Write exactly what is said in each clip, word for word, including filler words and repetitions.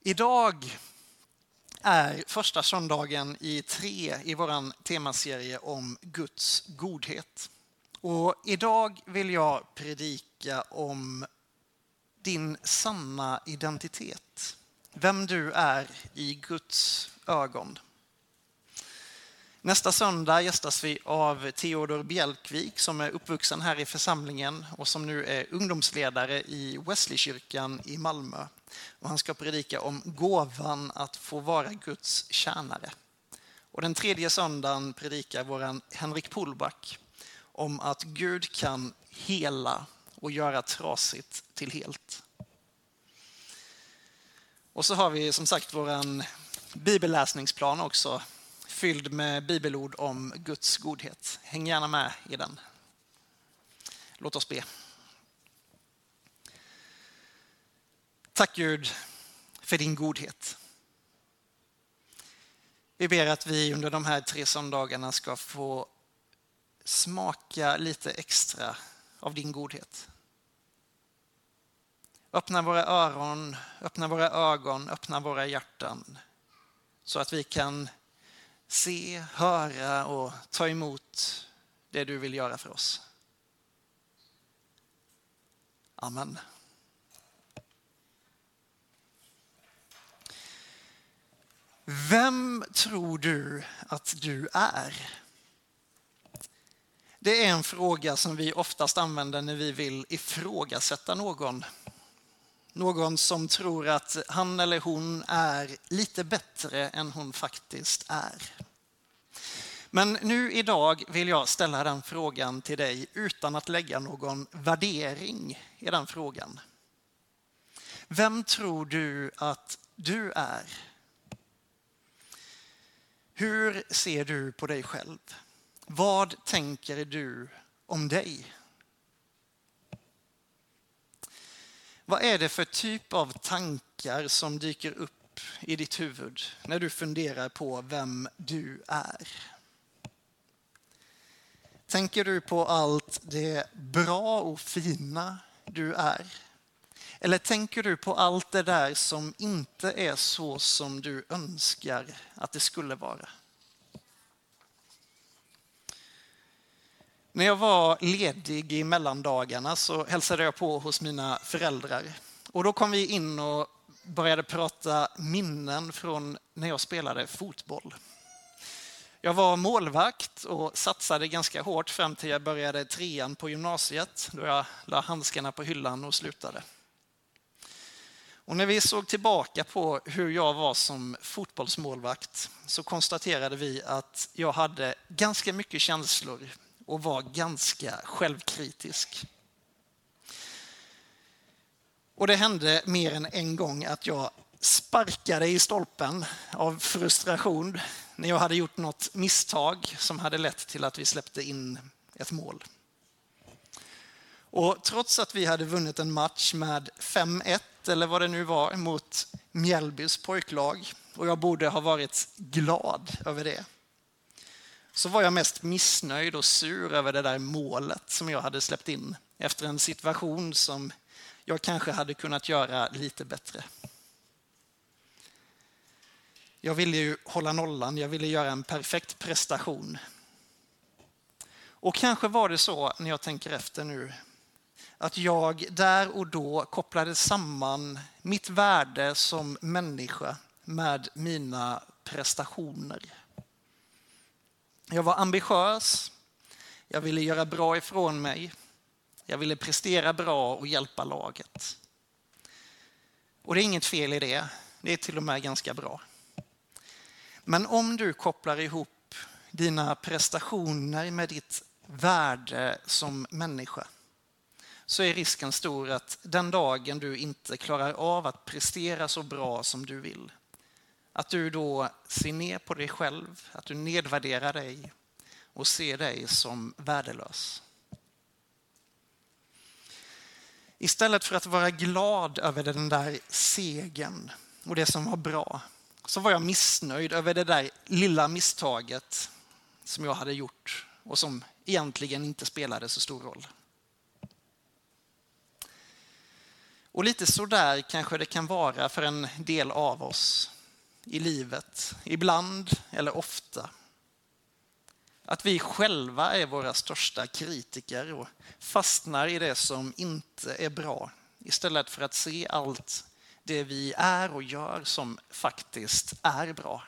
Idag är första söndagen i tre i våran temaserie om Guds godhet. Och idag vill jag predika om din sanna identitet. Vem du är i Guds ögon. Nästa söndag gästas vi av Theodor Bjälkvik som är uppvuxen här i församlingen och som nu är ungdomsledare i Wesleykyrkan i Malmö. Och han ska predika om gåvan att få vara Guds tjänare. Och den tredje söndagen predikar våran Henrik Polback om att Gud kan hela och göra trasigt till helt. Och så har vi som sagt våran bibelläsningsplan också, fylld med bibelord om Guds godhet. Häng gärna med i den. Låt oss be. Tack Gud för din godhet. Vi ber att vi under de här tre söndagarna ska få smaka lite extra av din godhet. Öppna våra öron, öppna våra ögon, öppna våra hjärtan så att vi kan se, höra och ta emot det du vill göra för oss. Amen. Vem tror du att du är? Det är en fråga som vi oftast använder när vi vill ifrågasätta någon. Någon som tror att han eller hon är lite bättre än hon faktiskt är. Men nu idag vill jag ställa den frågan till dig utan att lägga någon värdering i den frågan. Vem tror du att du är? Hur ser du på dig själv? Vad tänker du om dig? Vad är det för typ av tankar som dyker upp i ditt huvud när du funderar på vem du är? Tänker du på allt det bra och fina du är? Eller tänker du på allt det där som inte är så som du önskar att det skulle vara? När jag var ledig i mellandagarna så hälsade jag på hos mina föräldrar. Och då kom vi in och började prata minnen från när jag spelade fotboll. Jag var målvakt och satsade ganska hårt fram till jag började trean på gymnasiet då jag la handskarna på hyllan och slutade. Och när vi såg tillbaka på hur jag var som fotbollsmålvakt så konstaterade vi att jag hade ganska mycket känslor och var ganska självkritisk. Och det hände mer än en gång att jag sparkade i stolpen av frustration när jag hade gjort något misstag som hade lett till att vi släppte in ett mål. Och trots att vi hade vunnit en match med fem ett eller vad det nu var mot Mjällbys pojklag och jag borde ha varit glad över det, så var jag mest missnöjd och sur över det där målet som jag hade släppt in efter en situation som jag kanske hade kunnat göra lite bättre. Jag ville ju hålla nollan, jag ville göra en perfekt prestation. Och kanske var det så, när jag tänker efter nu, att jag där och då kopplade samman mitt värde som människa med mina prestationer. Jag var ambitiös, jag ville göra bra ifrån mig, jag ville prestera bra och hjälpa laget. Och det är inget fel i det, det är till och med ganska bra. Men om du kopplar ihop dina prestationer med ditt värde som människa så är risken stor att den dagen du inte klarar av att prestera så bra som du vill, att du då ser ner på dig själv, att du nedvärderar dig och ser dig som värdelös. Istället för att vara glad över den där segern och det som var bra, så var jag missnöjd över det där lilla misstaget som jag hade gjort och som egentligen inte spelade så stor roll. Och lite så där kanske det kan vara för en del av oss i livet, ibland eller ofta. Att vi själva är våra största kritiker och fastnar i det som inte är bra istället för att se allt det vi är och gör som faktiskt är bra.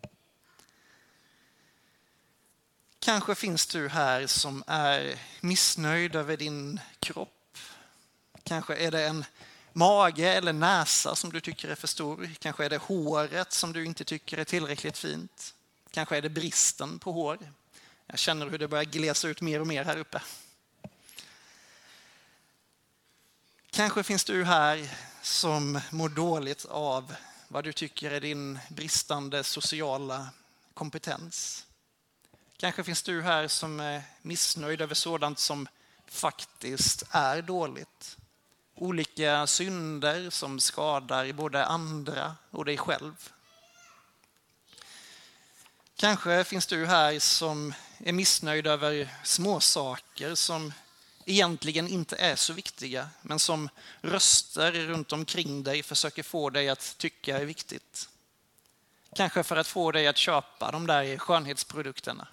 Kanske finns du här som är missnöjd över din kropp. Kanske är det en mage eller näsa som du tycker är för stor. Kanske är det håret som du inte tycker är tillräckligt fint. Kanske är det bristen på hår. Jag känner hur det börjar glesa ut mer och mer här uppe. Kanske finns du här som mår dåligt av vad du tycker är din bristande sociala kompetens. Kanske finns du här som är missnöjd över sådant som faktiskt är dåligt. Olika synder som skadar både andra och dig själv. Kanske finns du här som är missnöjd över små saker som egentligen inte är så viktiga, men som röster runt omkring dig försöker få dig att tycka är viktigt. Kanske för att få dig att köpa de där skönhetsprodukterna.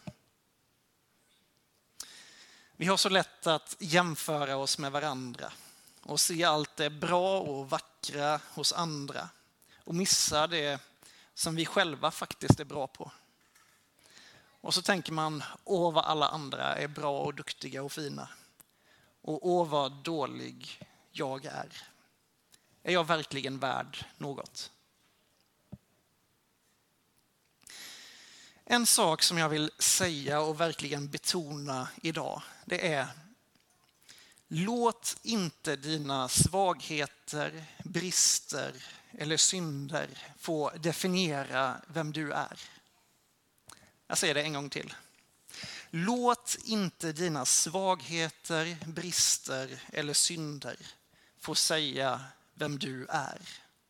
Vi har så lätt att jämföra oss med varandra och se allt det bra och vackra hos andra och missa det som vi själva faktiskt är bra på. Och så tänker man, åh vad alla andra är bra och duktiga och fina. Och åh vad dålig jag är. Är jag verkligen värd något? En sak som jag vill säga och verkligen betona idag, det är: låt inte dina svagheter, brister eller synder få definiera vem du är. Jag säger det en gång till. Låt inte dina svagheter, brister eller synder få säga vem du är.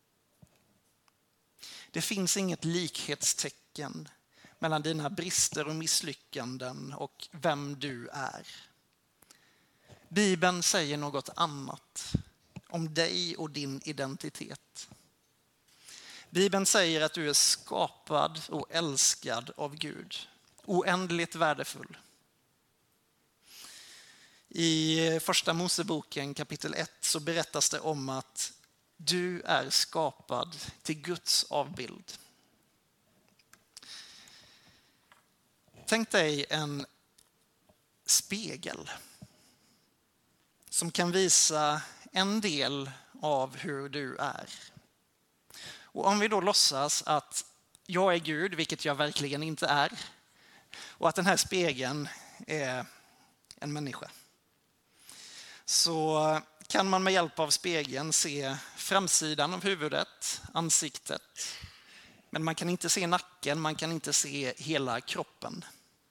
Det finns inget likhetstecken mellan dina brister och misslyckanden och vem du är. Bibeln säger något annat om dig och din identitet. Bibeln säger att du är skapad och älskad av Gud. Oändligt värdefull. I första Moseboken kapitel ett så berättas det om att du är skapad till Guds avbild. Tänk dig en spegel som kan visa en del av hur du är. Och om vi då låtsas att jag är Gud, vilket jag verkligen inte är, och att den här spegeln är en människa, så kan man med hjälp av spegeln se framsidan av huvudet, ansiktet, men man kan inte se nacken, man kan inte se hela kroppen.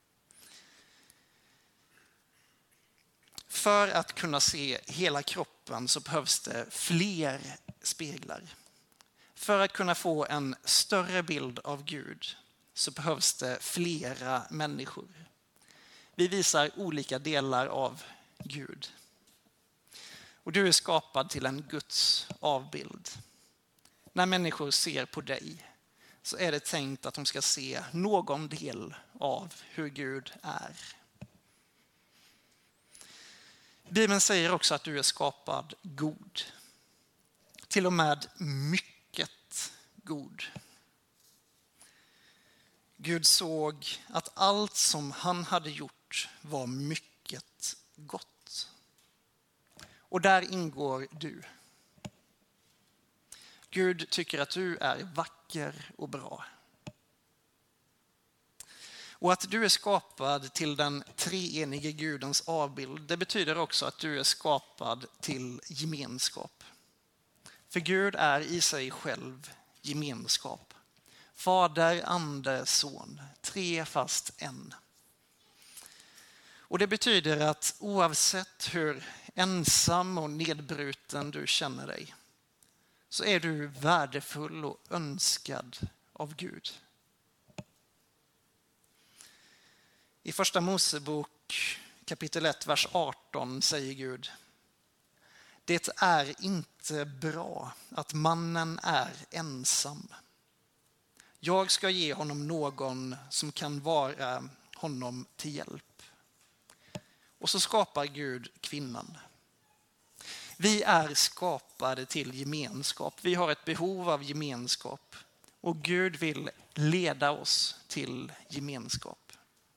För att kunna se hela kroppen så behövs det fler speglar. För att kunna få en större bild av Gud så behövs det flera människor. Vi visar olika delar av Gud. Och du är skapad till en Guds avbild. När människor ser på dig så är det tänkt att de ska se någon del av hur Gud är. Bibeln säger också att du är skapad god. Till och med mycket god. Gud såg att allt som han hade gjort var mycket gott. Och där ingår du. Gud tycker att du är vacker och bra. Och att du är skapad till den treenige Gudens avbild, det betyder också att du är skapad till gemenskap. För Gud är i sig själv gemenskap. Fader, ande, son. Tre fast en. Och det betyder att oavsett hur ensam och nedbruten du känner dig så är du värdefull och önskad av Gud. I första Mosebok kapitel ett, vers arton säger Gud: Det är inte bra att mannen är ensam. Jag ska ge honom någon som kan vara honom till hjälp. Och så skapar Gud kvinnan. Vi är skapade till gemenskap. Vi har ett behov av gemenskap. Och Gud vill leda oss till gemenskap.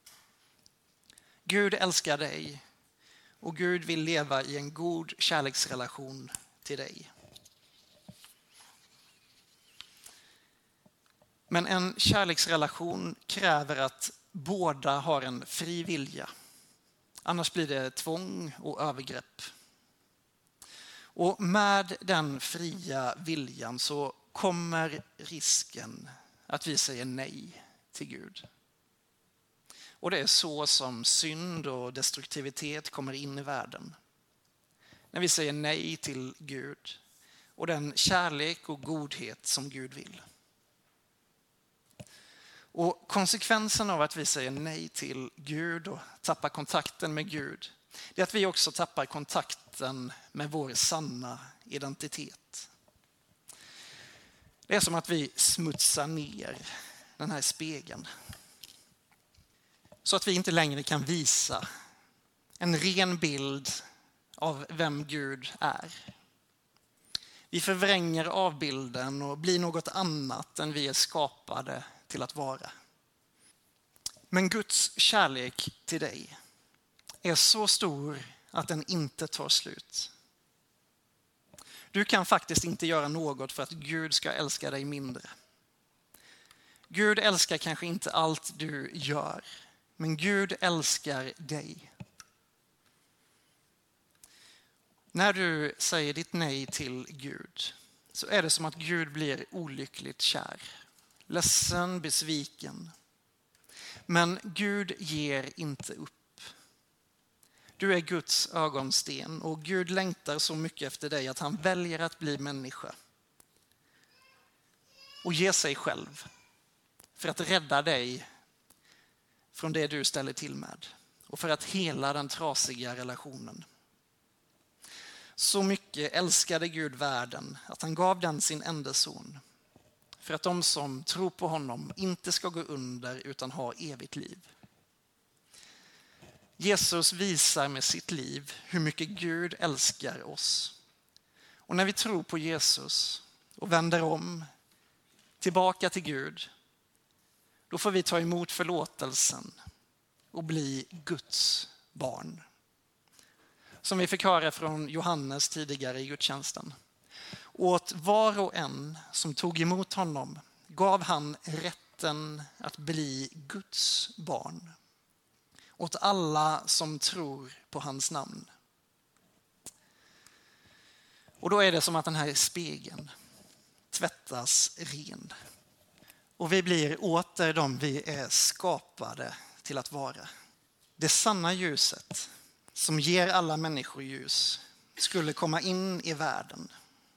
Gud älskar dig. Och Gud vill leva i en god kärleksrelation till dig. Men en kärleksrelation kräver att båda har en fri vilja. Annars blir det tvång och övergrepp. Och med den fria viljan så kommer risken att vi säger nej till Gud. Och det är så som synd och destruktivitet kommer in i världen. När vi säger nej till Gud och den kärlek och godhet som Gud vill. Och konsekvensen av att vi säger nej till Gud och tappar kontakten med Gud, det är att vi också tappar kontakten med vår sanna identitet. Det är som att vi smutsar ner den här spegeln. Så att vi inte längre kan visa en ren bild av vem Gud är. Vi förvränger avbilden och blir något annat än vi är skapade till att vara. Men Guds kärlek till dig är så stor att den inte tar slut. Du kan faktiskt inte göra något för att Gud ska älska dig mindre. Gud älskar kanske inte allt du gör, men Gud älskar dig. När du säger ditt nej till Gud så är det som att Gud blir olyckligt kär. Ledsen, besviken. Men Gud ger inte upp. Du är Guds ögonsten och Gud längtar så mycket efter dig att han väljer att bli människa. Och ge sig själv för att rädda dig från det du ställer till med. Och för att hela den trasiga relationen. Så mycket älskade Gud världen att han gav den sin enda son. För att de som tror på honom inte ska gå under utan ha evigt liv. Jesus visar med sitt liv hur mycket Gud älskar oss. Och när vi tror på Jesus och vänder om tillbaka till Gud, då får vi ta emot förlåtelsen och bli Guds barn. Som vi fick höra från Johannes tidigare i gudstjänsten. Åt var och en som tog emot honom gav han rätten att bli Guds barn. Åt alla som tror på hans namn. Och då är det som att den här spegeln tvättas ren. Och vi blir åter de vi är skapade till att vara. Det sanna ljuset som ger alla människor ljus skulle komma in i världen.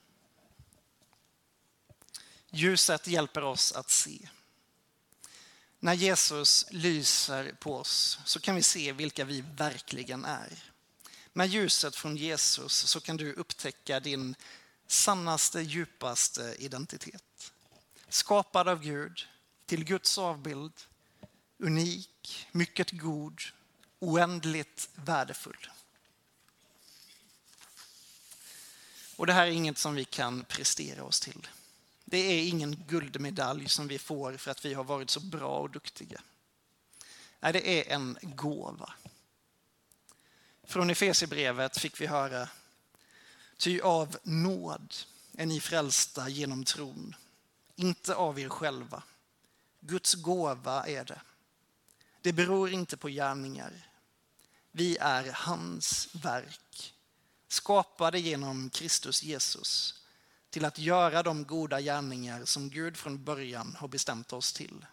Ljuset hjälper oss att se. När Jesus lyser på oss så kan vi se vilka vi verkligen är. Med ljuset från Jesus så kan du upptäcka din sannaste, djupaste identitet. Skapad av Gud, till Guds avbild, unik, mycket god, oändligt värdefull. Och det här är inget som vi kan prestera oss till. Det är ingen guldmedalj som vi får för att vi har varit så bra och duktiga. Nej, det är en gåva. Från Efesierbrevet fick vi höra: ty av nåd är ni frälsta genom tron, inte av er själva. Guds gåva är det. Det beror inte på gärningar. Vi är hans verk, skapade genom Kristus Jesus, till att göra de goda gärningar som Gud från början har bestämt oss till.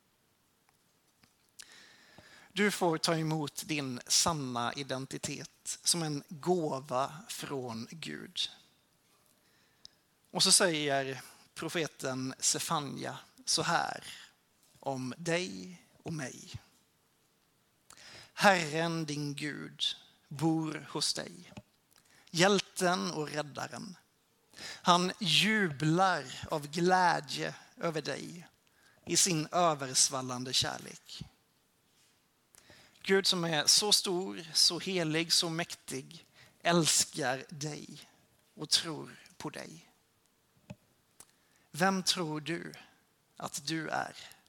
Du får ta emot din sanna identitet som en gåva från Gud. Och så säger profeten Sefanja så här om dig och mig. Herren din Gud bor hos dig. hjälten och räddaren. Han jublar av glädje över dig i sin översvallande kärlek. Gud som är så stor, så helig, så mäktig, älskar dig och tror på dig. Vem tror du att du är?